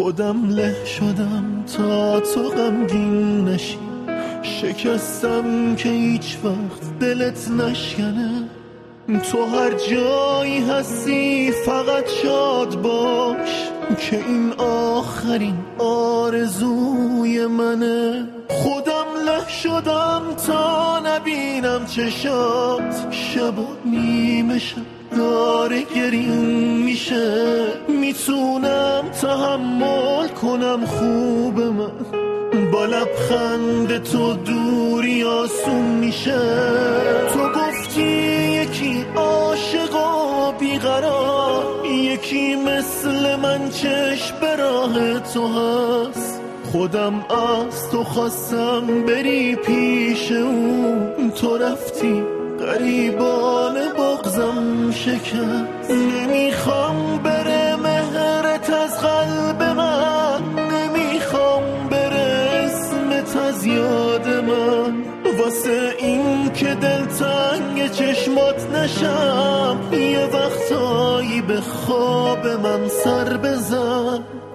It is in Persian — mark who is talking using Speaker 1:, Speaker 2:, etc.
Speaker 1: خودم له شدم تا تو غمگین نشی، شکستم که هیچ وقت دلت نشکنه. تو هر جایی هستی فقط شاد باش که این آخرین آرزوی منه. خودم له شدم تا نبینم چشات، شب و نیمه شب داره گریم میشه. میتونم تحمل کنم خوب من، با لبخند تو دوری آسون میشه. تو گفتی یکی عاشق و بیقرار، یکی مثل من چشم به راه تو هست. خودم از تو خواستم بری پیش اون، تو رفتی غریبان بغضم شکست. نمیخوام بره مهرت از قلب من، نمیخوام بره اسمت از یاد من. واسه این که دلتنگ چشمات نشم، یه وقتایی به خواب من سر بزن.